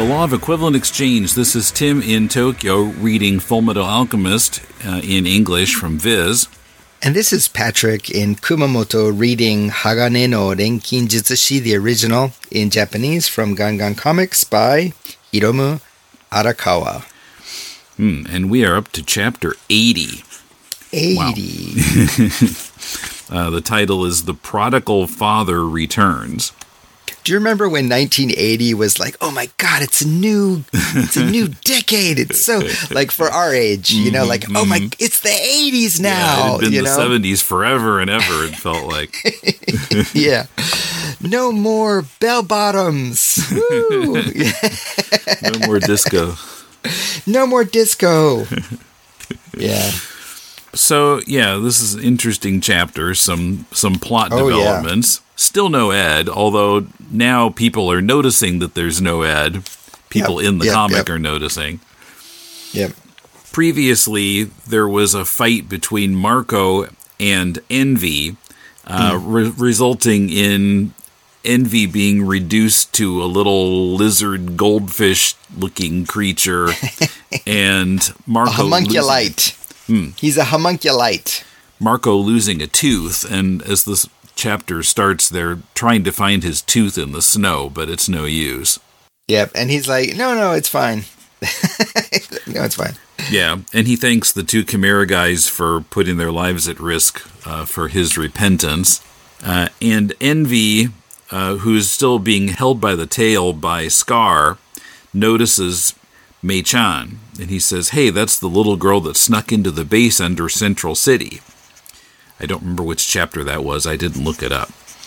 The Law of Equivalent Exchange. This is Tim in Tokyo reading Fullmetal Alchemist in English from Viz. And this is Patrick in Kumamoto reading Hagane no Renkin Jutsushi, the original, in Japanese from Gangan Comics by Hiromu Arakawa. And we are up to chapter 80. 80. Wow. The title is The Prodigal Father Returns. Do you remember when 1980 was like, oh my God, it's a new decade. It's so, like, for our age, you know, like, oh my, it's the 80s now. Yeah, it had been you the know? 70s forever and ever, it felt like. Yeah. No more bell bottoms. Woo. No more disco. No more disco. Yeah. So, yeah, this is an interesting chapter, some plot developments. Yeah. Still no Ed, although now people are noticing that there's no Ed. People in the comic are noticing. Yep. Previously, there was a fight between Marco and Envy, resulting in Envy being reduced to a little lizard goldfish-looking creature, and Marco... A homunculite. He's a homunculite. Marco losing a tooth, and as this chapter starts, they're trying to find his tooth in the snow, but it's no use. Yep, and he's like, no, it's fine. No, it's fine. Yeah, and he thanks the two Chimera guys for putting their lives at risk for his repentance. And Envy, who's still being held by the tail by Scar, notices Mei-chan, and he says, hey, that's the little girl that snuck into the base under Central City. I don't remember which chapter that was. I didn't look it up.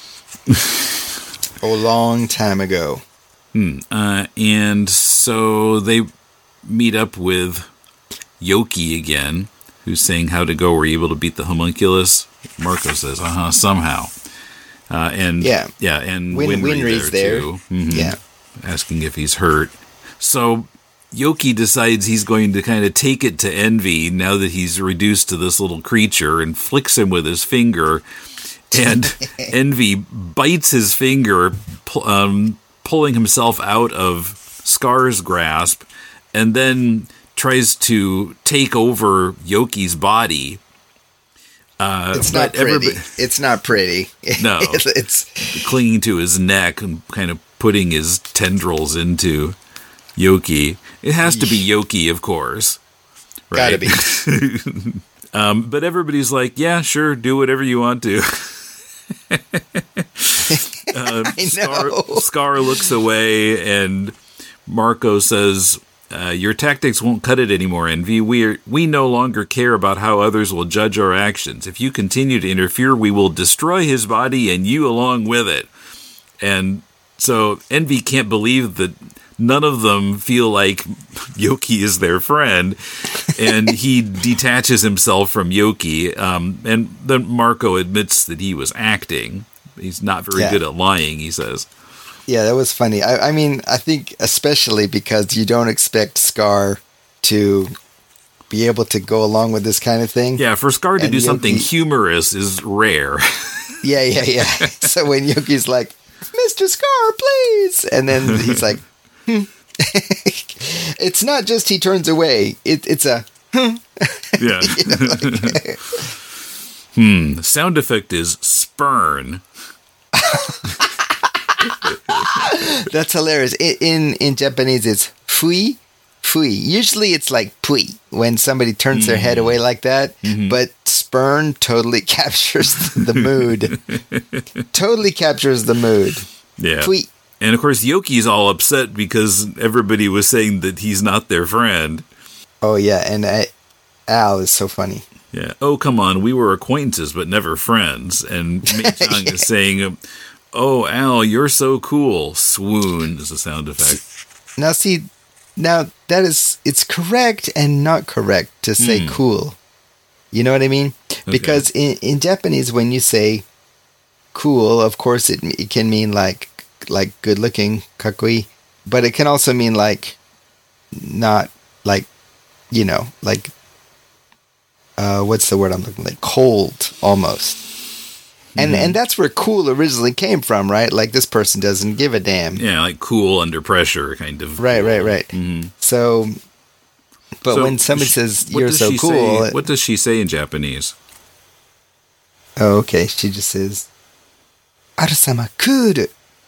A long time ago. And so they meet up with Yoki again, who's saying how to go. Were you able to beat the homunculus? Marco says, somehow. And Winry's there too. Yeah. Asking if he's hurt. So Yoki decides he's going to kind of take it to Envy now that he's reduced to this little creature and flicks him with his finger. And Envy bites his finger, pulling himself out of Scar's grasp, and then tries to take over Yoki's body. It's not pretty. It's not pretty. No. It's clinging to his neck and kind of putting his tendrils into Yoki. It has to be Yoki, of course. Right? Gotta be. But everybody's like, yeah, sure, do whatever you want to. Scar looks away, and Marco says, your tactics won't cut it anymore, Envy. We no longer care about how others will judge our actions. If you continue to interfere, we will destroy his body and you along with it. And so Envy can't believe that none of them feel like Yoki is their friend, and he detaches himself from Yoki, and then Marco admits that he was acting. He's not very good at lying, he says. Yeah, that was funny. I mean, I think especially because you don't expect Scar to be able to go along with this kind of thing. Yeah, for Scar to do something humorous is rare. Yeah. So when Yoki's like, Mr. Scar, please! And then he's like, It's not just he turns away. It's a Yeah. Sound effect is spurn. That's hilarious. In Japanese, it's fui. Usually it's like pui when somebody turns their head away like that. But spurn totally captures the mood. Totally captures the mood. Yeah. Pui. And of course, Yoki's all upset because everybody was saying that he's not their friend. Oh, yeah. And Al is so funny. Yeah. Oh, come on. We were acquaintances, but never friends. And Mei-chan is saying, oh, Al, you're so cool. Swoon is a sound effect. Now it's correct and not correct to say cool. You know what I mean? Okay. Because in Japanese, when you say cool, of course, it can mean like good looking, kakui, but it can also mean like not like, you know, like what's the word I'm looking like? Cold almost. And that's where cool originally came from, right? Like, this person doesn't give a damn. Yeah, like cool under pressure, kind of. Right. So, but when somebody says, you're so cool... What does she say in Japanese? Oh, okay. She just says, Arasama kuru.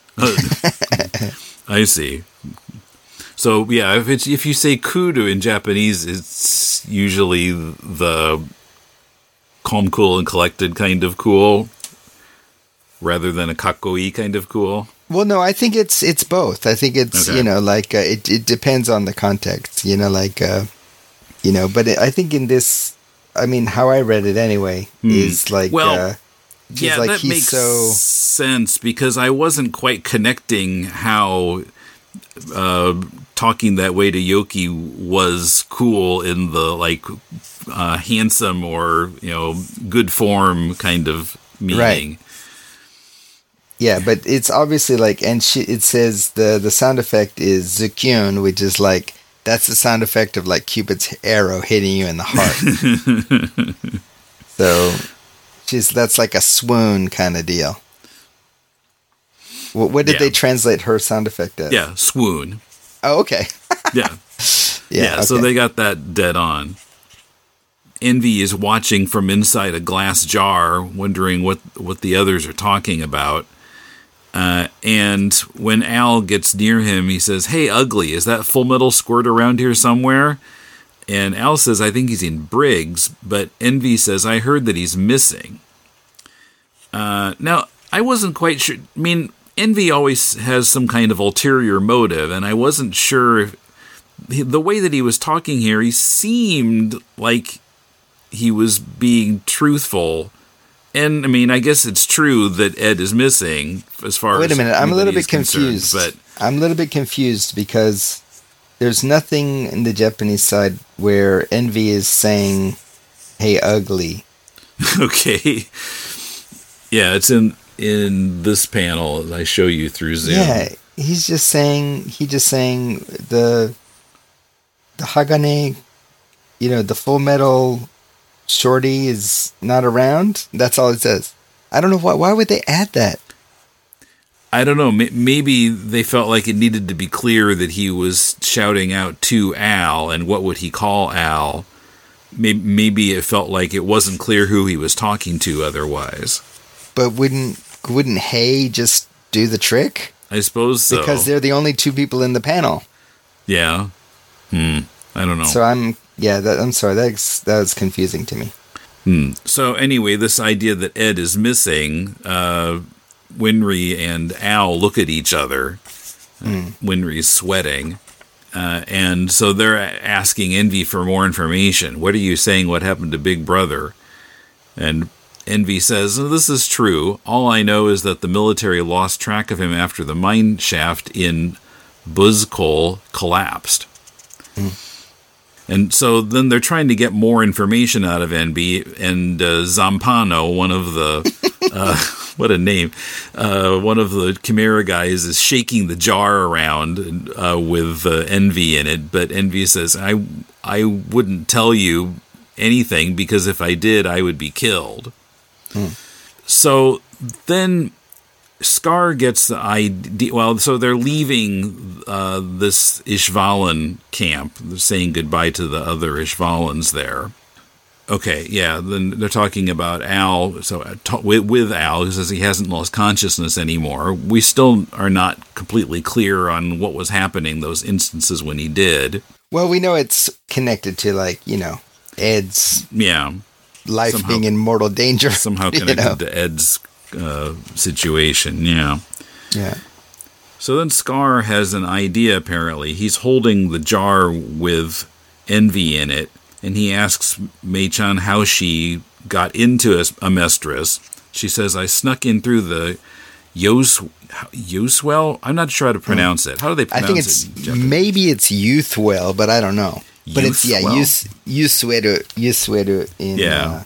I see. So, yeah, if you say kuru in Japanese, it's usually the calm, cool, and collected kind of cool, rather than a kakkoi kind of cool. Well, no, I think it's both. I think it's, okay. Like, it depends on the context, like, but I think in this, I mean, how I read it anyway, is like, yeah, like, that makes sense, because I wasn't quite connecting how talking that way to Yoki was cool in the, like, handsome or, good form kind of meaning. Right. Yeah, but it's obviously like, and it says the sound effect is zukyun, which is like, that's the sound effect of like Cupid's arrow hitting you in the heart. So that's like a swoon kind of deal. What did they translate her sound effect as? Yeah, swoon. Oh, okay. Yeah. Yeah. Okay. So they got that dead on. Envy is watching from inside a glass jar, wondering what the others are talking about. And when Al gets near him, he says, "Hey, ugly, is that Full Metal Squirt around here somewhere?" And Al says, "I think he's in Briggs," but Envy says, "I heard that he's missing." Now, I wasn't quite sure. I mean, Envy always has some kind of ulterior motive, and I wasn't sure if the way that he was talking here, he seemed like he was being truthful. And, I mean, I guess it's true that Ed is missing as far as... Wait a minute, I'm a little bit confused. But I'm a little bit confused because there's nothing in the Japanese side where Envy is saying, "Hey, ugly." Okay. Yeah, it's in this panel as I show you through Zoom. Yeah, he's just saying the Hagane, the Full Metal Shorty is not around. That's all it says. I don't know why would they add that? I don't know. Maybe they felt like it needed to be clear that he was shouting out to Al, and what would he call Al? Maybe it felt like it wasn't clear who he was talking to otherwise. But wouldn't Hey just do the trick? I suppose so. Because they're the only two people in the panel. Yeah. I don't know. So I'm sorry. That was confusing to me. So anyway, this idea that Ed is missing, Winry and Al look at each other. Winry's sweating. And so they're asking Envy for more information. What are you saying? What happened to Big Brother? And Envy says, "This is true. All I know is that the military lost track of him after the mine shaft in Buzkol collapsed." And so then they're trying to get more information out of Envy, and Zampano, one of the, what a name, one of the Chimera guys is shaking the jar around with Envy in it, but Envy says, I wouldn't tell you anything, because if I did, I would be killed. So then Scar gets the idea. Well, so they're leaving this Ishvalan camp. They're saying goodbye to the other Ishvalans there. Okay, yeah. Then they're talking about Al. So with Al, who says he hasn't lost consciousness anymore. We still are not completely clear on what was happening those instances when he did. Well, we know it's connected to, like, Ed's life somehow, being in mortal danger. Somehow connected to Ed's situation, yeah. So then Scar has an idea, apparently. He's holding the jar with Envy in it, and he asks Mei-chan how she got into Amestris. She says, "I snuck in through the Yoswell?" I'm not sure how to pronounce it. How do they pronounce it? I think maybe it's Youthwell, but I don't know. But it's, Yusweru in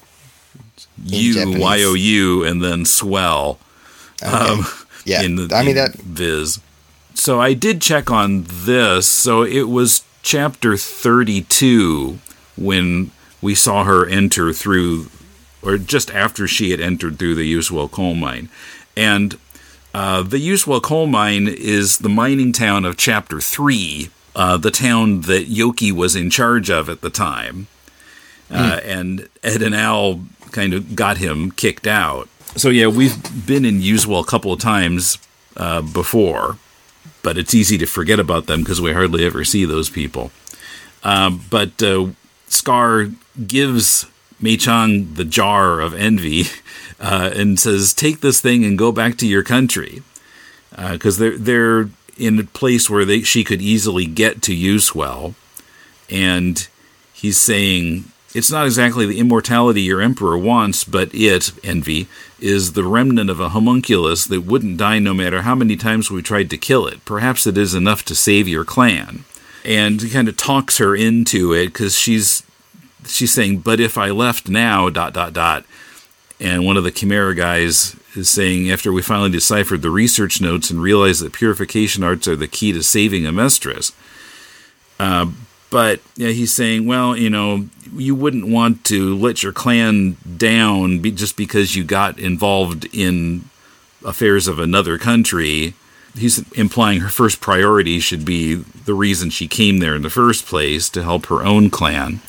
U-Y-O-U and then swell. Okay. In Viz. So I did check on this. So it was chapter 32 when we saw her enter through or just after she had entered through the Uswell coal mine. And the Uswell coal mine is the mining town of Chapter 3, the town that Yoki was in charge of at the time. And Ed and Al kind of got him kicked out. So yeah, we've been in Uswell a couple of times before, but it's easy to forget about them because we hardly ever see those people. But Scar gives Mei-chan the jar of envy and says, take this thing and go back to your country. Because they're in a place where she could easily get to Uswell. And he's saying, it's not exactly the immortality your emperor wants, but it, envy, is the remnant of a homunculus that wouldn't die no matter how many times we tried to kill it. Perhaps it is enough to save your clan. And he kind of talks her into it, because she's saying, but if I left now, ... And one of the Chimera guys is saying, after we finally deciphered the research notes and realized that purification arts are the key to saving Amestris. But yeah, he's saying, well, you wouldn't want to let your clan down just because you got involved in affairs of another country. He's implying her first priority should be the reason she came there in the first place, to help her own clan.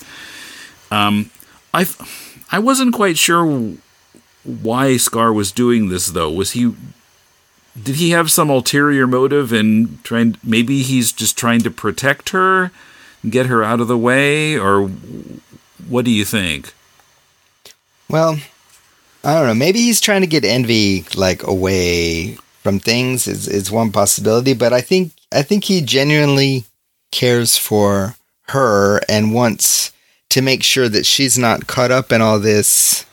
I wasn't quite sure why Scar was doing this, though. Did he have some ulterior motive in maybe he's just trying to protect her, get her out of the way, or what do you think? Well, I don't know. Maybe he's trying to get Envy away from things is one possibility, but I think he genuinely cares for her and wants to make sure that she's not caught up in all this,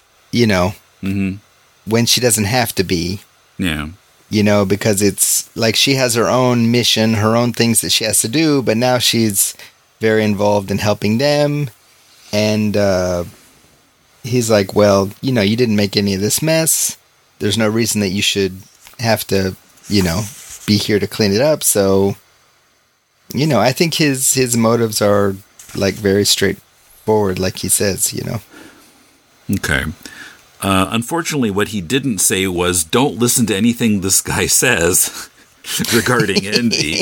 when she doesn't have to be. Yeah. Because it's like she has her own mission, her own things that she has to do, but now she's very involved in helping them. And he's like, well, you didn't make any of this mess. There's no reason that you should have to, be here to clean it up. So, I think his motives are very straightforward, like he says, Okay. Unfortunately, what he didn't say was, don't listen to anything this guy says regarding envy,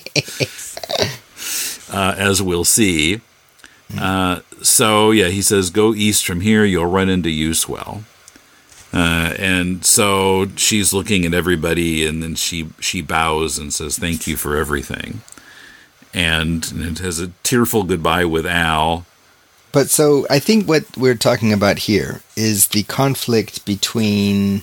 as we'll see. So, yeah, he says, go east from here, you'll run into Uswell. And so she's looking at everybody, and then she bows and says, thank you for everything. And it has a tearful goodbye with Al. But so I think what we're talking about here is the conflict between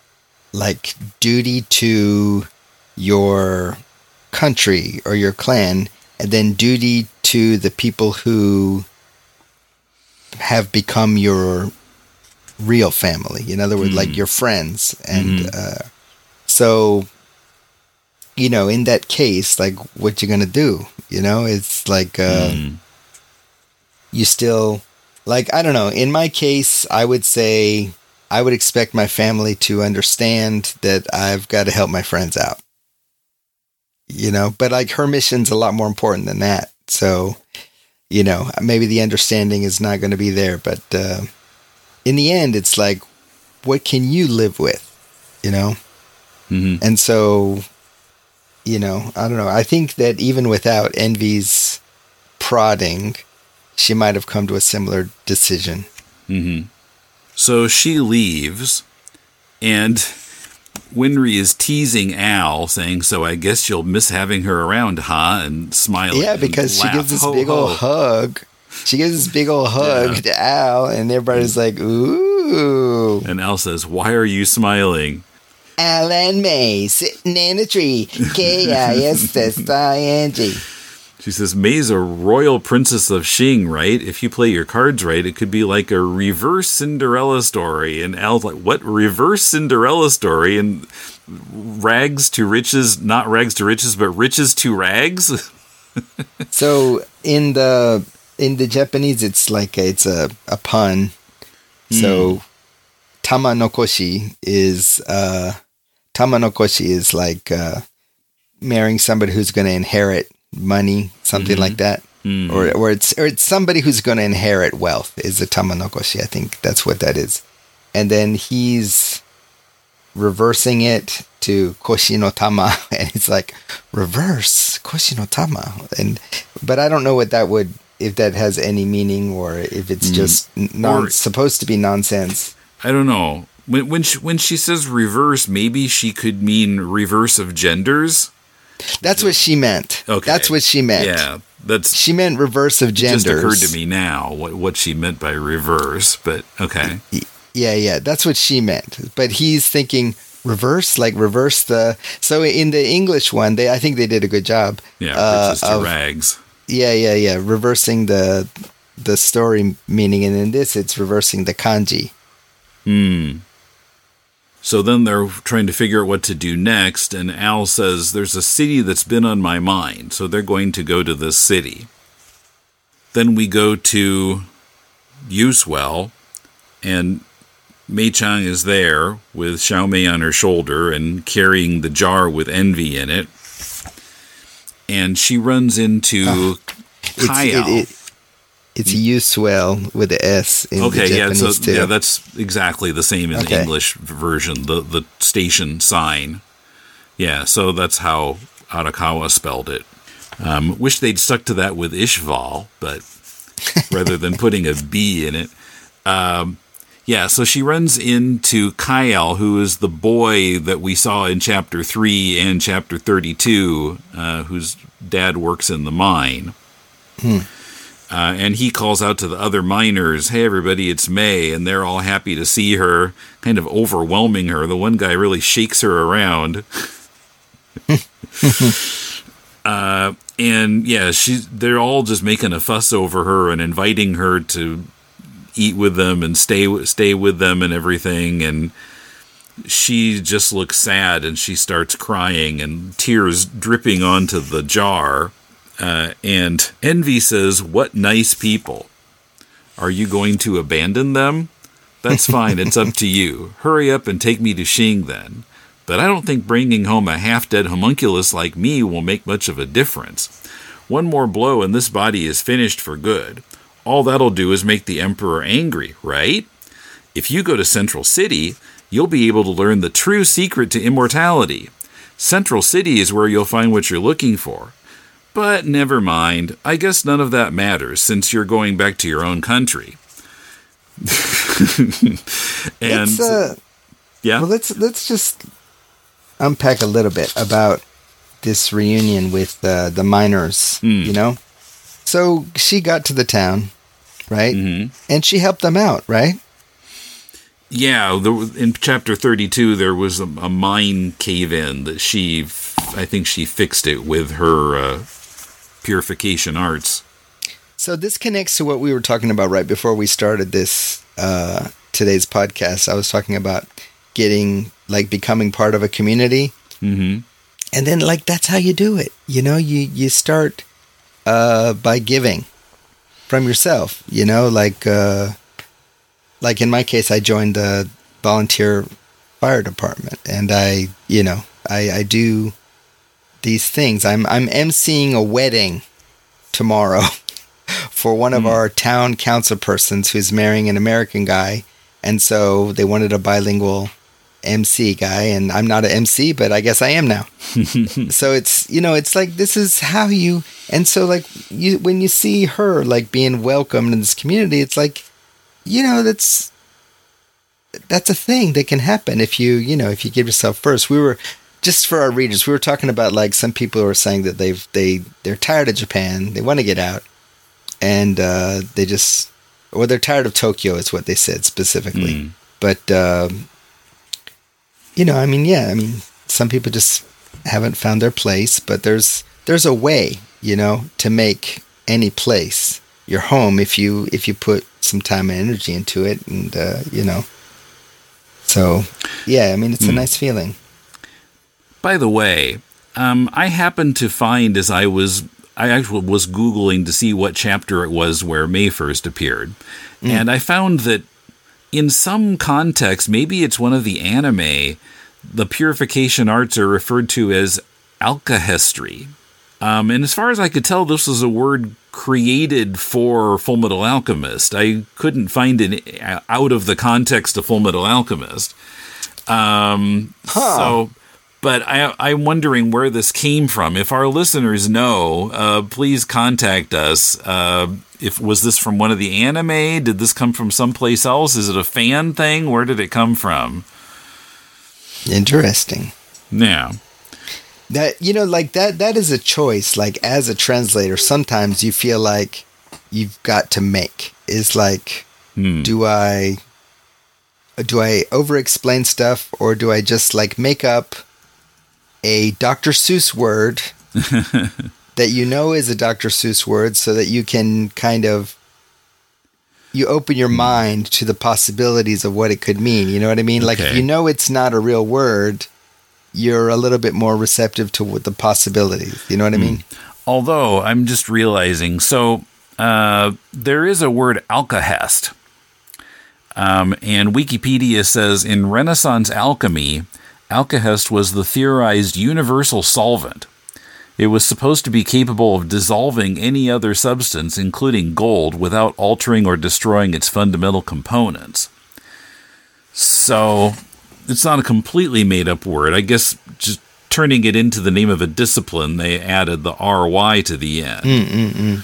duty to your country or your clan, and then duty to the people who have become your real family. In other words, your friends. And so, in that case, what you gonna do? It's you still, I don't know. In my case, I would say I would expect my family to understand that I've got to help my friends out. But her mission's a lot more important than that. So, maybe the understanding is not going to be there. But in the end, it's what can you live with? And so, I don't know. I think that even without Envy's prodding, she might have come to a similar decision. Mm-hmm. So she leaves, and Winry is teasing Al, saying, so I guess you'll miss having her around, huh? And smiling. Yeah, because she gives this big old hug. She gives this big old hug to Al, and everybody's like, ooh. And Al says, why are you smiling? Al and May sitting in a tree. K-I-S-S-I-N-G. She says, May's a royal princess of Xing, right? If you play your cards right, it could be like a reverse Cinderella story. And Al's like, what? Reverse Cinderella story? And rags to riches, not rags to riches, but riches to rags? So in the Japanese, it's a pun. So Tamanokoshi is marrying somebody who's going to inherit money, something like that. or it's somebody who's going to inherit wealth is a tamanokoshi. I think that's what that is. And then he's reversing it to koshi no tama, and it's like reverse koshi no tama. But I don't know what that would, if that has any meaning or if it's just supposed to be nonsense. I don't know. When she says reverse, maybe she could mean reverse of genders. That's what she meant. Okay. That's what she meant. Yeah, she meant reverse of genders. It just occurred to me now what she meant by reverse, but okay. Yeah, that's what she meant. But he's thinking reverse, like reverse the. So in the English one, I think they did a good job. Yeah, riches to rags. Yeah. Reversing the story meaning, and in this, it's reversing the kanji. So then they're trying to figure out what to do next, and Al says, there's a city that's been on my mind, so they're going to go to this city. Then we go to Usewell, and Mei-chan is there with Xiaomei on her shoulder and carrying the jar with envy in it. And she runs into Kyle. It's Usewell with the S in the Japanese too. Yeah, that's exactly the same in the English version, the station sign. Yeah, so that's how Arakawa spelled it. Wish they'd stuck to that with Ishval, but rather than putting a B in it. So she runs into Kyle, who is the boy that we saw in Chapter 3 and Chapter 32, whose dad works in the mine. And he calls out to the other miners, hey, everybody, it's May. And they're all happy to see her, kind of overwhelming her. The one guy really shakes her around. They're all just making a fuss over her and inviting her to eat with them and stay with them and everything. And she just looks sad and she starts crying and tears dripping onto the jar. And Envy says, what nice people. Are you going to abandon them? That's fine, it's up to you. Hurry up and take me to Xing then. But I don't think bringing home a half-dead homunculus like me will make much of a difference. One more blow and this body is finished for good. All that'll do is make the Emperor angry, right? If you go to Central City, you'll be able to learn the true secret to immortality. Central City is where you'll find what you're looking for. But never mind. I guess none of that matters since you're going back to your own country. Well, let's just unpack a little bit about this reunion with the miners. You know, so she got to the town, right? And she helped them out, right? Yeah, in Chapter 32, there was a mine cave-in that I think she fixed it with her purification arts. So this connects to what we were talking about right before we started this today's podcast. I was talking about becoming part of a community, and then that's how you do it. You know, you start by giving from yourself. You know, like in my case, I joined the volunteer fire department, and I do these things. I'm emceeing a wedding tomorrow for one of our town council persons who's marrying an American guy, and so they wanted a bilingual MC guy, and I'm not an MC, but I guess I am now. So it's like this is how you, and so when you see her being welcomed in this community, it's like, that's a thing that can happen if you give yourself first. We were, just for our readers, we were talking about some people who are saying that they're tired of Japan, they want to get out, and they're tired of Tokyo is what they said specifically. But some people just haven't found their place, but there's a way, to make any place your home if you put some time and energy into it, and so yeah, it's a nice feeling. By the way, I happened to find I actually was Googling to see what chapter it was where May first appeared. And I found that in some context, maybe it's one of the anime, the purification arts are referred to as alkahestry. And as far as I could tell, this was a word created for Full Metal Alchemist. I couldn't find it out of the context of Full Metal Alchemist. So, but I'm wondering where this came from. If our listeners know, please contact us. Was this from one of the anime? Did this come from someplace else? Is it a fan thing? Where did it come from? Interesting. Yeah. That, that is a choice. Like, as a translator, sometimes you feel like you've got to make. It's like, do I over-explain stuff, or do I just, like, make up a Dr. Seuss word that is a Dr. Seuss word, so that you can kind of, you open your mind to the possibilities of what it could mean. You know what I mean? Like, if it's not a real word, you're a little bit more receptive to the possibilities. You know what I mean? Although, I'm just realizing, so there is a word alkahest. And Wikipedia says, in Renaissance alchemy, alkahest was the theorized universal solvent. It was supposed to be capable of dissolving any other substance, including gold, without altering or destroying its fundamental components. So, it's not a completely made-up word. I guess just turning it into the name of a discipline, they added the RY to the end.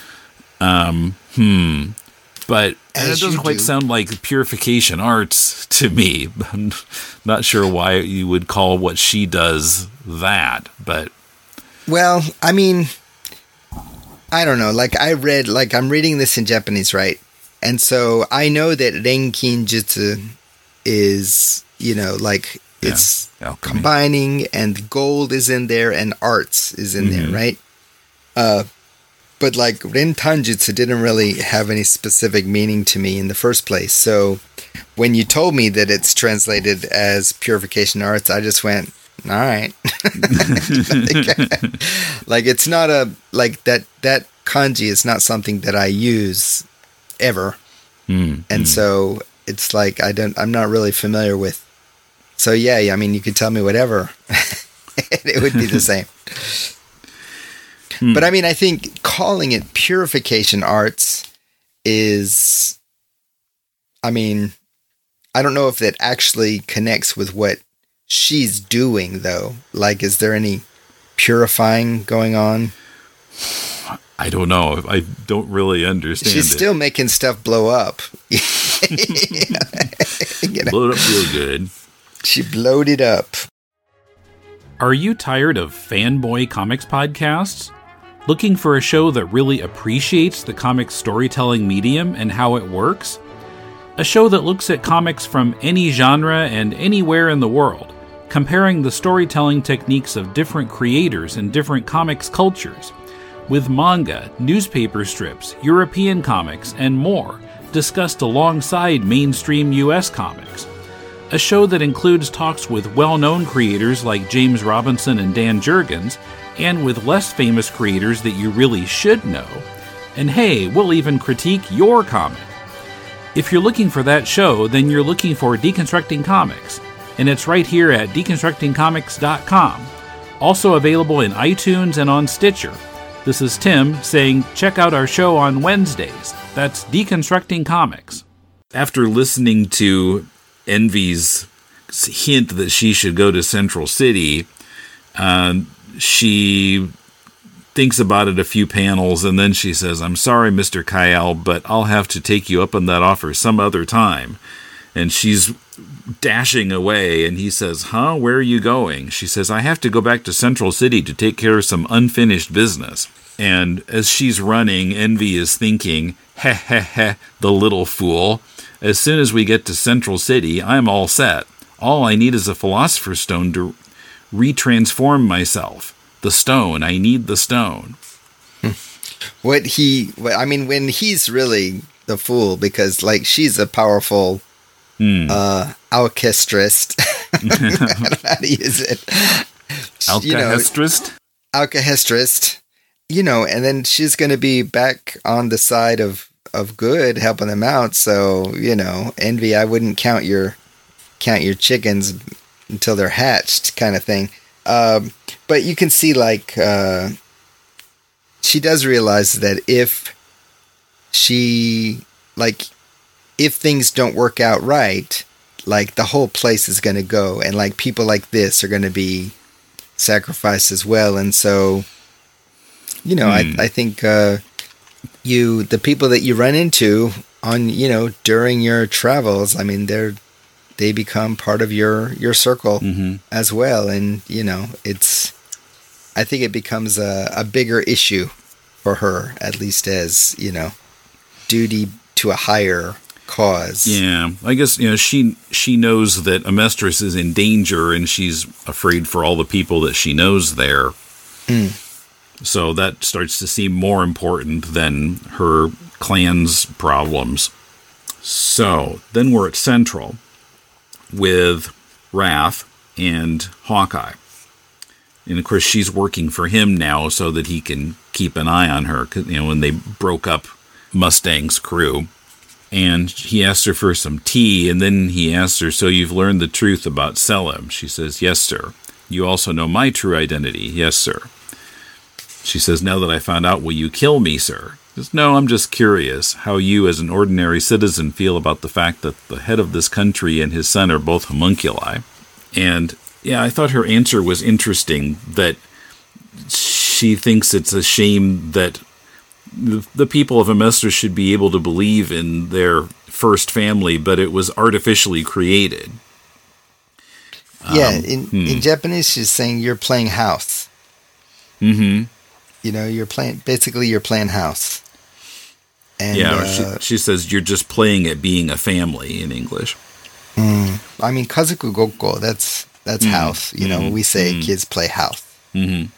But it doesn't quite sound like purification arts to me. I'm not sure why you would call what she does that, but... Well, I mean, I don't know. Like, I'm reading this in Japanese, right? And so I know that Renkin Jutsu is, it's alchemy. Combining, and gold is in there, and arts is in there, right? But like Ren Tanjutsu didn't really have any specific meaning to me in the first place. So when you told me that it's translated as purification arts, I just went, all right. like it's not that kanji is not something that I use ever. And so it's like I'm not really familiar with. So yeah, I mean, you could tell me whatever. It would be the same. But I mean, I think calling it purification arts is, I mean, I don't know if that actually connects with what she's doing, though. Like, is there any purifying going on? I don't know. I don't really understand. She's still making stuff blow up. Blow it up real good. She blowed it up. Are you tired of fanboy comics podcasts? Looking for a show that really appreciates the comics storytelling medium and how it works? A show that looks at comics from any genre and anywhere in the world, comparing the storytelling techniques of different creators in different comics cultures, with manga, newspaper strips, European comics, and more, discussed alongside mainstream US comics. A show that includes talks with well-known creators like James Robinson and Dan Jurgens, and with less famous creators that you really should know. And hey, we'll even critique your comic. If you're looking for that show, then you're looking for Deconstructing Comics, and it's right here at deconstructingcomics.com. Also available in iTunes and on Stitcher. This is Tim saying check out our show on Wednesdays. That's Deconstructing Comics. After listening to Envy's hint that she should go to Central City, she thinks about it a few panels, and then she says, I'm sorry, Mr. Kyle, but I'll have to take you up on that offer some other time. And she's dashing away, and he says, where are you going? She says, I have to go back to Central City to take care of some unfinished business. And as she's running, Envy is thinking, the little fool. As soon as we get to Central City, I'm all set. All I need is a Philosopher's Stone to retransform myself. The stone. I need the stone. When he's really the fool, because like she's a powerful alchestrist. I don't know how to use it. Alchestrist? Alchestrist. And then she's going to be back on the side of good, helping them out. So, Envy, I wouldn't count your chickens until they're hatched, kind of thing. But you can see, like, she does realize that if she, like, if things don't work out right, like, the whole place is going to go. And, like, people like this are going to be sacrificed as well. And so, you know, I think the people that you run into on, you know, during your travels, I mean, they become part of your circle as well. And, you know, I think it becomes a bigger issue for her, at least as, you know, duty to a higher cause. Yeah, I guess, you know, she knows that Amestris is in danger, and she's afraid for all the people that she knows there. So that starts to seem more important than her clan's problems. So then we're at Central with Wrath and Hawkeye. And of course, she's working for him now so that he can keep an eye on her. 'Cause, you know, when they broke up Mustang's crew, and he asked her for some tea, and then he asked her, "So you've learned the truth about Selim?" She says, "Yes, sir." "You also know my true identity?" "Yes, sir." She says, "Now that I found out, will you kill me, sir?" He says, "No, I'm just curious how you as an ordinary citizen feel about the fact that the head of this country and his son are both homunculi." And yeah, I thought her answer was interesting, that she thinks it's a shame that the people of Amestris should be able to believe in their first family, but it was artificially created. Yeah, in Japanese, she's saying you're playing house. Mm-hmm. You know, you're playing house. And, yeah, she says you're just playing at being a family in English. I mean, kazoku gokko, that's house. You know, we say kids play house. Mm-hmm.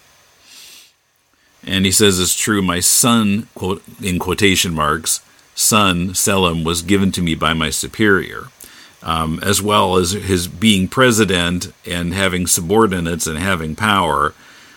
And he says it's true, my son, quote, in quotation marks, son, Selim, was given to me by my superior, as well as his being president and having subordinates and having power.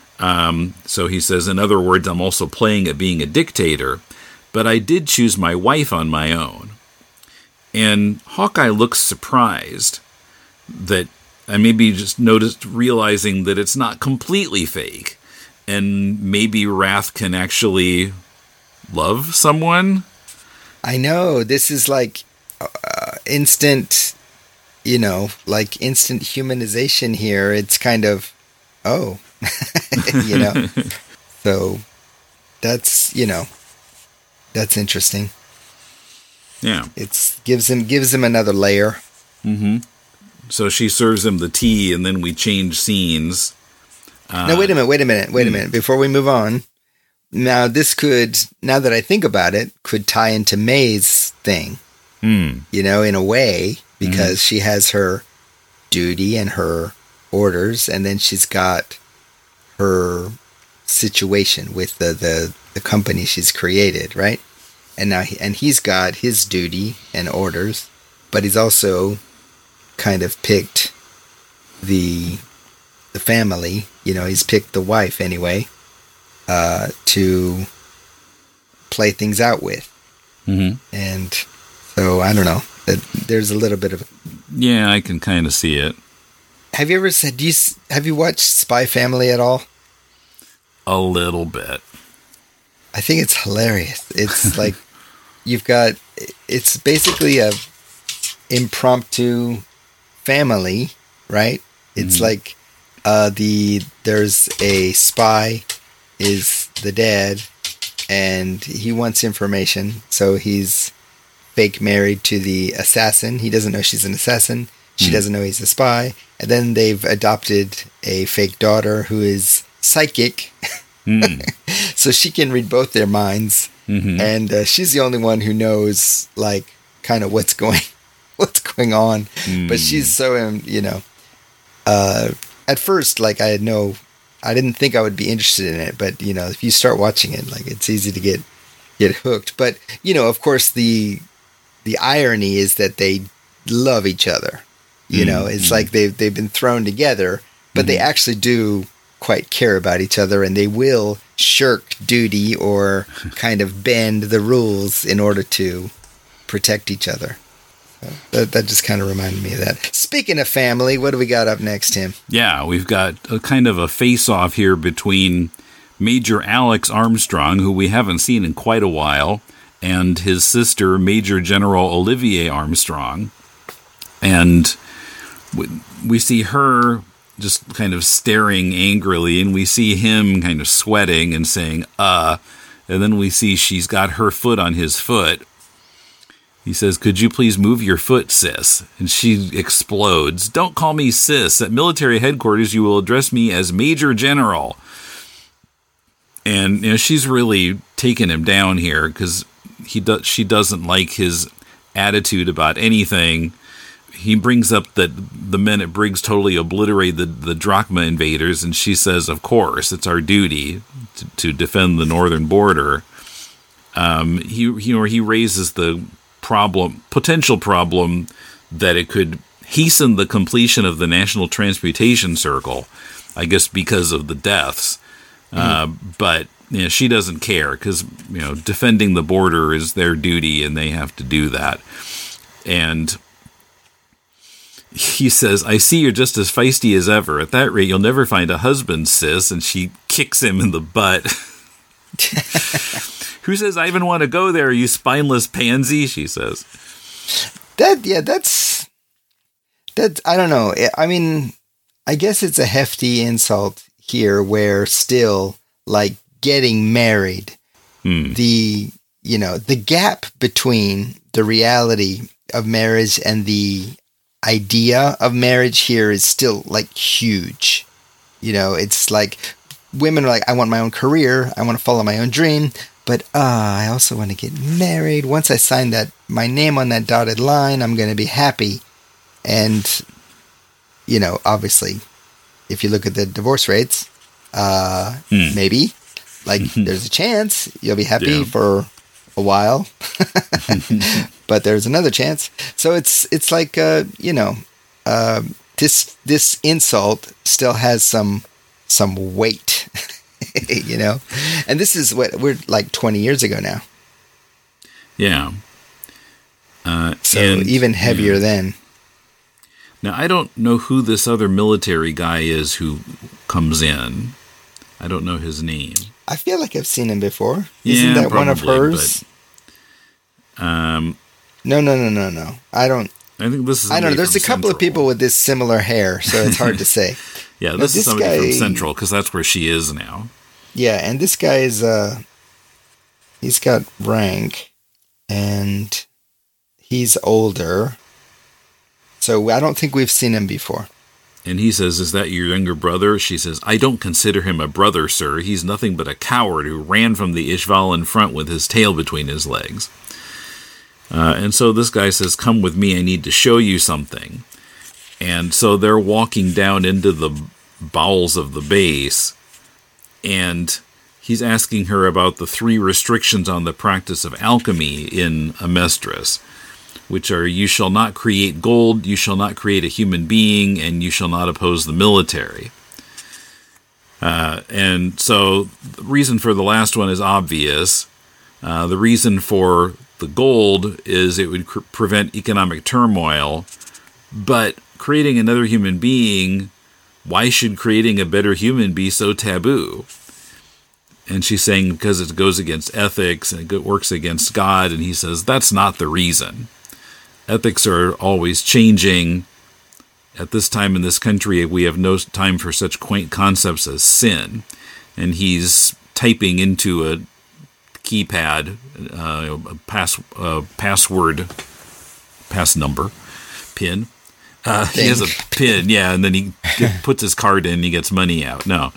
So he says, in other words, I'm also playing at being a dictator, but I did choose my wife on my own. And Hawkeye looks surprised that I maybe just realizing that it's not completely fake. And maybe Wrath can actually love someone? I know. This is like instant, you know, like instant humanization here. It's kind of, oh, you know. So that's, you know, that's interesting. Yeah. It gives him another layer. Mm-hmm. So she serves him the tea, and then we change scenes. Now, wait a minute. Before we move on, now that I think about it, could tie into May's thing, you know, in a way, because she has her duty and her orders, and then she's got her situation with the company she's created, right? And now he's got his duty and orders, but he's also kind of picked the family, you know, he's picked the wife anyway, to play things out with. Mm-hmm. And so, I don't know, there's a little bit of... Yeah, I can kind of see it. Have you watched Spy Family at all? A little bit. I think it's hilarious. It's like, it's basically a impromptu family, right? It's like, there's a spy is the dad, and he wants information, so he's fake married to the assassin. He doesn't know she's an assassin. She doesn't know he's a spy. And then they've adopted a fake daughter who is psychic, so she can read both their minds. Mm-hmm. And she's the only one who knows, like, kind of what's going on. But she's so, you know, at first, like, I didn't think I would be interested in it, but, you know, if you start watching it, like, it's easy to get hooked. But, you know, of course, the irony is that they love each other. You know, it's like they've been thrown together, but they actually do quite care about each other, and they will shirk duty or kind of bend the rules in order to protect each other. That just kind of reminded me of that. Speaking of family, what do we got up next, Tim? Yeah, we've got a kind of a face-off here between Major Alex Armstrong, who we haven't seen in quite a while, and his sister, Major General Olivier Armstrong. And we see her just kind of staring angrily, and we see him kind of sweating and saying, and then we see she's got her foot on his foot. He says, "Could you please move your foot, sis?" And she explodes. "Don't call me sis. At military headquarters, you will address me as Major General." And she's really taking him down here because she doesn't like his attitude about anything. He brings up that the men at Briggs totally obliterated the Drachma invaders, and she says, "Of course, it's our duty to defend the northern border." He raises the potential problem that it could hasten the completion of the National Transmutation Circle, I guess because of the deaths. But she doesn't care because defending the border is their duty, and they have to do that. And he says, "I see you're just as feisty as ever. At that rate, you'll never find a husband, sis." And she kicks him in the butt. "Who says I even want to go there, you spineless pansy?" she says. That's I don't know. I mean, I guess it's a hefty insult here where still, like, getting married, the gap between the reality of marriage and the idea of marriage here is still, like, huge. It's like women are like, "I want my own career. I want to follow my own dream. But I also want to get married. Once I sign my name on that dotted line, I'm going to be happy." And, obviously, if you look at the divorce rates, maybe, like, there's a chance you'll be happy for a while. But there's another chance. So it's like, this insult still has some weight. And this is what we're like 20 years ago now. Yeah. Even heavier then. Now, I don't know who this other military guy is who comes in. I don't know his name. I feel like I've seen him before. Isn't that probably one of hers? But, No. I think this is. I don't know. There's a couple of people with this similar hair, so it's hard to say. Yeah, this is somebody from Central, because that's where she is now. Yeah, and this guy is, he's got rank, and he's older, so I don't think we've seen him before. And he says, "Is that your younger brother?" She says, "I don't consider him a brother, sir. He's nothing but a coward who ran from the Ishval in front with his tail between his legs." And so this guy says, "Come with me, I need to show you something." And so they're walking down into the bowels of the base, and he's asking her about the 3 restrictions on the practice of alchemy in Amestris, which are: you shall not create gold, you shall not create a human being, and you shall not oppose the military. And so the reason for the last one is obvious. The reason for the gold is it would prevent economic turmoil, but creating another human being, why should creating a better human be so taboo? And she's saying because it goes against ethics and it works against God, and he says that's not the reason. Ethics are always changing. At this time in this country, we have no time for such quaint concepts as sin. And he's typing into a keypad, pass number, pin. He has a pin, yeah, and then he puts his card in and he gets money out. No.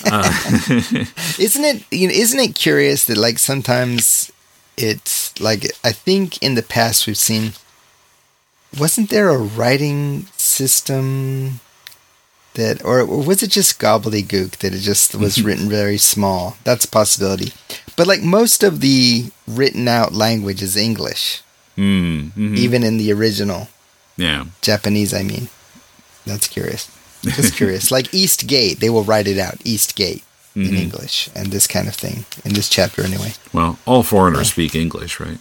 Isn't it curious that, like, sometimes it's like, I think in the past we've seen, wasn't there a writing system that, or was it just gobbledygook that it just was written very small? That's a possibility. But, like, most of the written out language is English, even in the original. Yeah. Japanese, I mean. That's curious. Just curious. Like Eastgate, they will write it out, Eastgate, in English, and this kind of thing, in this chapter anyway. Well, all foreigners speak English, right?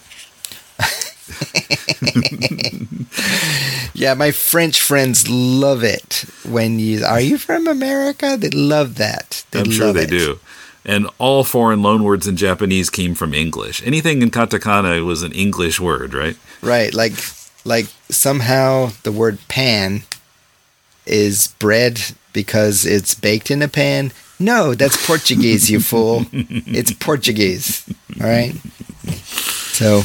Yeah, my French friends love it when are you from America? They love that. I'm sure they do. And all foreign loanwords in Japanese came from English. Anything in katakana was an English word, right? Right, like somehow the word pan is bread because it's baked in a pan. No, that's Portuguese, you fool. It's Portuguese. All right? So.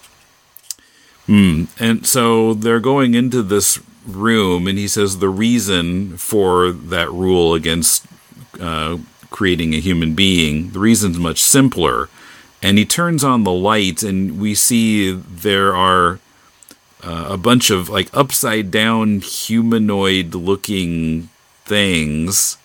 And so they're going into this room, and he says the reason for that rule against creating a human being, the reason's much simpler. And he turns on the light, and we see there are a bunch of like upside down humanoid looking things.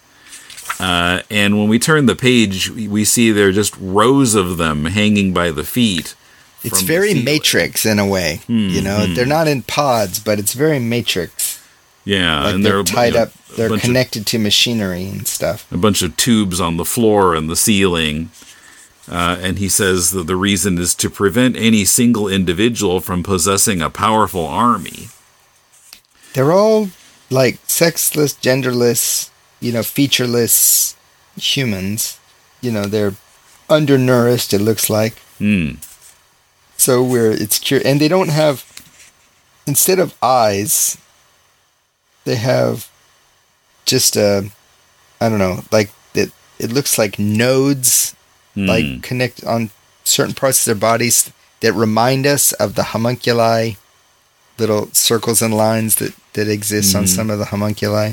And when we turn the page, we see there are just rows of them hanging by the feet. It's very Matrix in a way. They're not in pods, but it's very Matrix. Yeah. Like and they're tied up. They're connected to machinery and stuff. A bunch of tubes on the floor and the ceiling. And he says that the reason is to prevent any single individual from possessing a powerful army. They're all like sexless, genderless, featureless humans. They're undernourished, it looks like. So it's curious. And they don't have, instead of eyes, they have just like it looks like nodes, like connect on certain parts of their bodies that remind us of the homunculi, little circles and lines that exist on some of the homunculi.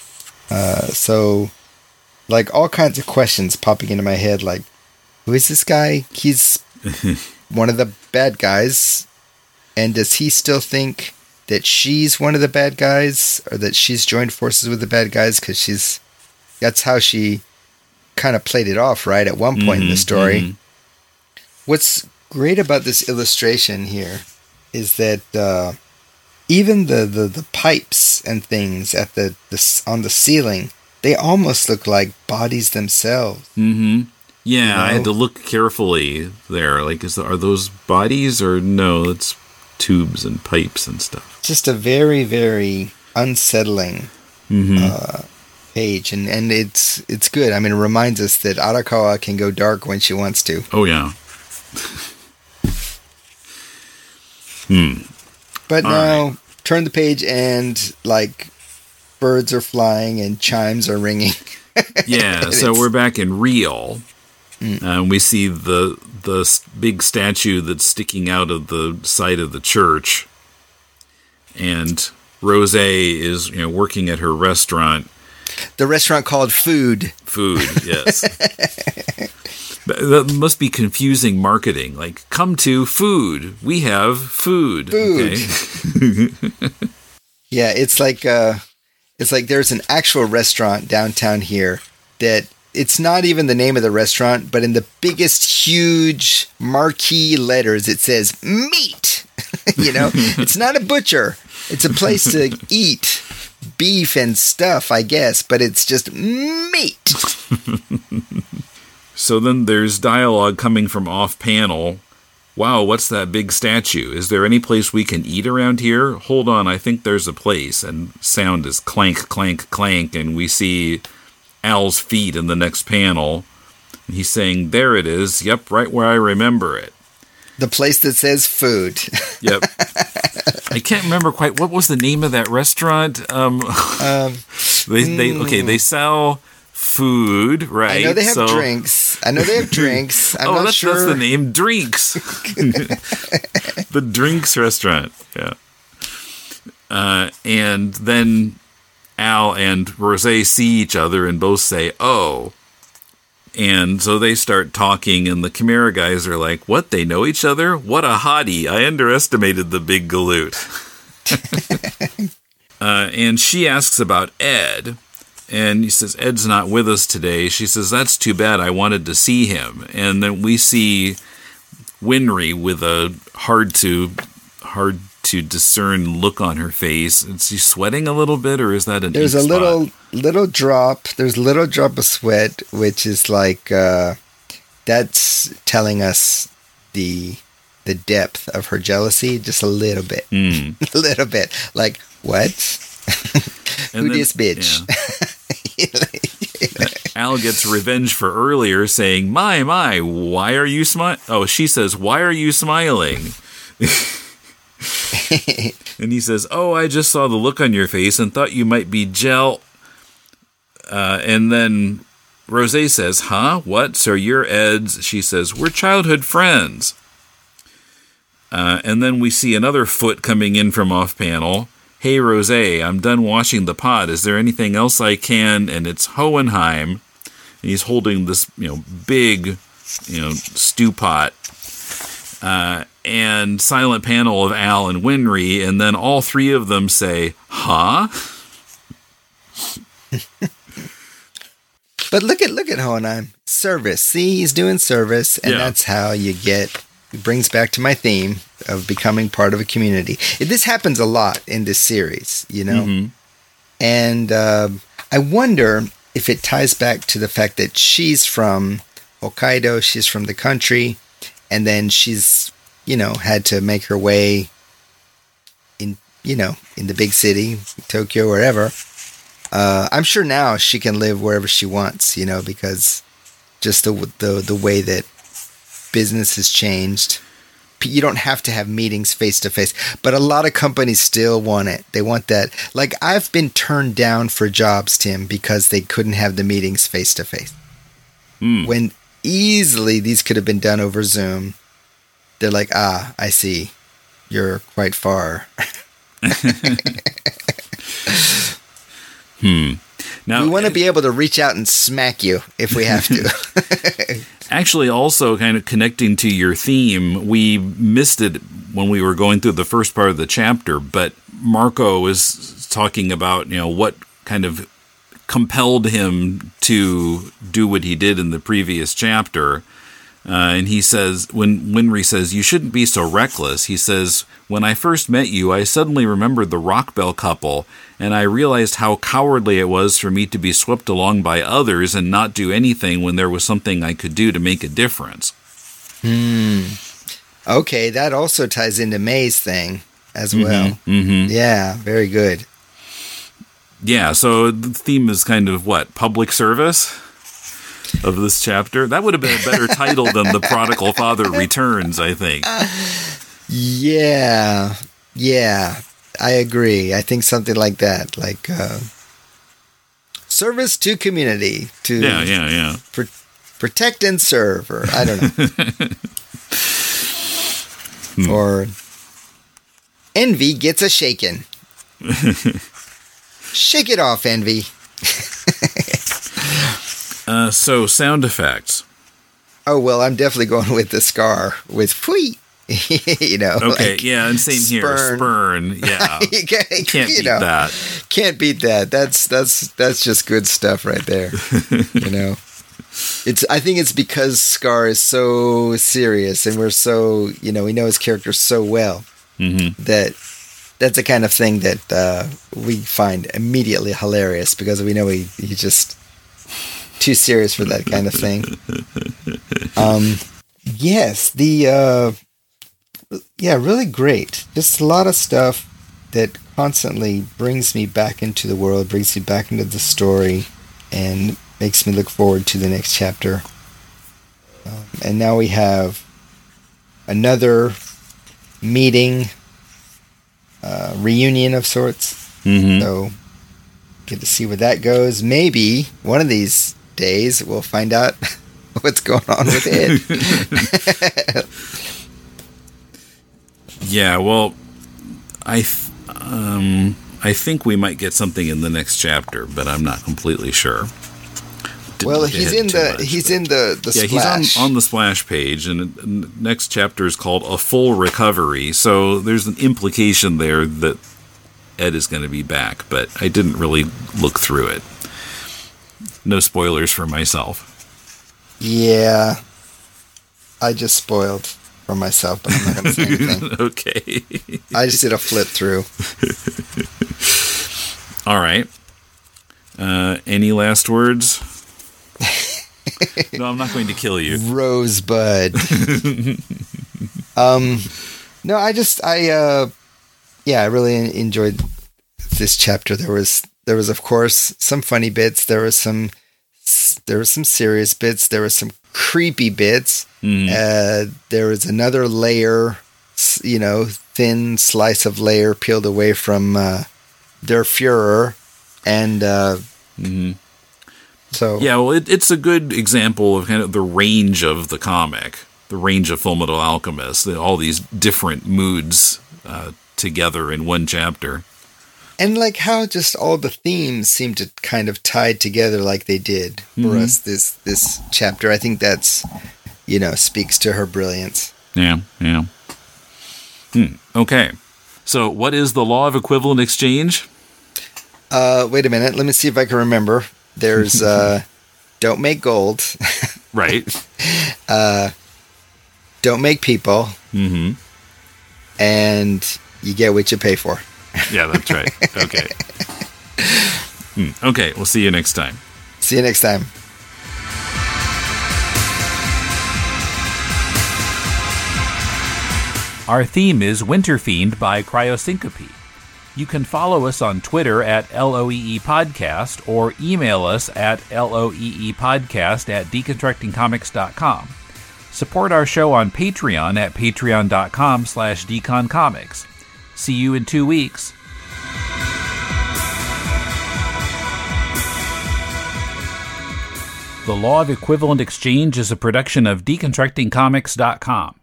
So, like, all kinds of questions popping into my head, like, who is this guy? He's one of the bad guys, and does he still think that she's one of the bad guys, or that she's joined forces with the bad guys? Because that's how she kind of played it off, right, at one point in the story. What's great about this illustration here is that even the pipes and things at on the ceiling, they almost look like bodies themselves. Yeah, I had to look carefully there. Like, are those bodies, or no? It's tubes and pipes and stuff. Just a very, very unsettling page, and it's good. I mean, it reminds us that Arakawa can go dark when she wants to. Oh yeah. But now, turn the page, and like birds are flying and chimes are ringing. Yeah, so we're back in Real. We see the big statue that's sticking out of the side of the church, and Rose is working at her restaurant. The restaurant called Food. Food, yes. That must be confusing marketing. Like, come to Food. We have food. Food. Okay. Yeah, it's like there's an actual restaurant downtown here that it's not even the name of the restaurant, but in the biggest, huge marquee letters, it says meat. It's not a butcher. It's a place to eat beef and stuff, I guess, but it's just meat. So then there's dialogue coming from off-panel. Wow, what's that big statue? Is there any place we can eat around here? Hold on, I think there's a place. And sound is clank, clank, clank, and we see Al's feet in the next panel. He's saying, there it is. Yep, right where I remember it. The place that says Food. Yep. I can't remember quite. What was the name of that restaurant? They sell food, right? I know they have drinks. I'm not sure. That's the name, Drinks. The Drinks restaurant, yeah. And then Al and Rose see each other and both say, oh. And so they start talking, and the Chimera guys are like, what, they know each other? What a hottie. I underestimated the big galoot. And she asks about Ed. And he says, Ed's not with us today. She says, that's too bad. I wanted to see him. And then we see Winry with a hard to discern look on her face. Is she sweating a little bit, or is that an There's a little drop. There's a little drop of sweat, which is like that's telling us the depth of her jealousy. Just a little bit, a little bit. Like, what? Who this bitch? Yeah. Al gets revenge for earlier saying, my, why are you smiling? Oh, she says, why are you smiling? And he says, oh, I just saw the look on your face and thought you might be and then Rosé says, huh? What? So you're Ed's? She says, we're childhood friends. And then we see another foot coming in from off panel. Hey, Rosé, I'm done washing the pot. Is there anything else I can? And it's Hohenheim. And he's holding this, big, stew pot. And silent panel of Al and Winry. And then all three of them say, huh? But look at Hohenheim. Service. See, he's doing service. And that's how you get... It brings back to my theme of becoming part of a community. This happens a lot in this series, Mm-hmm. And I wonder if it ties back to the fact that she's from Hokkaido, she's from the country, and then she's, had to make her way in the big city, Tokyo, wherever. I'm sure now she can live wherever she wants, because just the way that business has changed. You don't have to have meetings face to face, but a lot of companies still want it. They want that. Like, I've been turned down for jobs, Tim, because they couldn't have the meetings face to face. When easily these could have been done over Zoom. They're like, I see. You're quite far. Now, we want to be able to reach out and smack you if we have to. Actually, also kind of connecting to your theme, we missed it when we were going through the first part of the chapter, but Marco was talking about, what kind of compelled him to do what he did in the previous chapter. And he says, when Winry says, you shouldn't be so reckless, he says, when I first met you, I suddenly remembered the Rockbell couple, and I realized how cowardly it was for me to be swept along by others and not do anything when there was something I could do to make a difference. Okay, that also ties into May's thing as well. Mm-hmm. Yeah, very good. Yeah, so the theme is kind of what? Public service? Of this chapter. That would have been a better title than The Prodigal Father Returns, I think. Yeah, I agree. I think something like that, like service to community, to protect and serve, or I don't know. Or Envy gets a shaken. Shake it off, Envy. So, sound effects. Oh, well, I'm definitely going with the Scar, with Fui. Okay, like and same here. Spurn, yeah. Can't beat that. Can't beat that. That's just good stuff right there. I think it's because Scar is so serious, and we're so, we know his character so well, that's the kind of thing that we find immediately hilarious, because we know he just too serious for that kind of thing. Yes, really great. Just a lot of stuff that constantly brings me back into the world, brings me back into the story, and makes me look forward to the next chapter. And now we have another meeting, reunion of sorts. So get to see where that goes. Maybe one of these days we'll find out what's going on with it. Yeah, well, I think we might get something in the next chapter, but I'm not completely sure. Well, he's in the splash. He's on the splash page, and the next chapter is called A Full Recovery. So there's an implication there that Ed is going to be back, but I didn't really look through it. No spoilers for myself. Yeah, I just spoiled for myself, but I'm not going to say anything. Okay. I just did a flip through. All right. Any last words? No, I'm not going to kill you. Rosebud. No, I really enjoyed this chapter. There was of course some funny bits. There was some There were some serious bits. There were some creepy bits. Mm-hmm. There was another layer, thin slice of layer peeled away from Der Fuhrer. And so... Yeah, well, it's a good example of kind of the range of the comic, the range of Fullmetal Alchemist, all these different moods together in one chapter. And like how just all the themes seem to kind of tied together like they did for us this chapter. I think that's, speaks to her brilliance. Yeah. Okay. So what is the law of equivalent exchange? Wait a minute. Let me see if I can remember. There's don't make gold. Right. Don't make people. Mm-hmm. And you get what you pay for. Yeah, that's right. Okay. Okay, we'll see you next time. See you next time. Our theme is Winter Fiend by Cryosyncope. You can follow us on Twitter at LOEE Podcast or email us at loeepodcast@deconstructingcomics.com. Support our show on Patreon at patreon.com/deconcomics. See you in 2 weeks. The Law of Equivalent Exchange is a production of deconstructingcomics.com.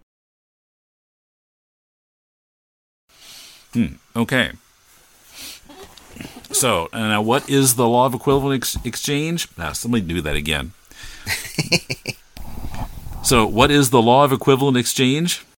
Okay. So, now what is the law of equivalent exchange? Somebody do that again. So, what is the law of equivalent exchange?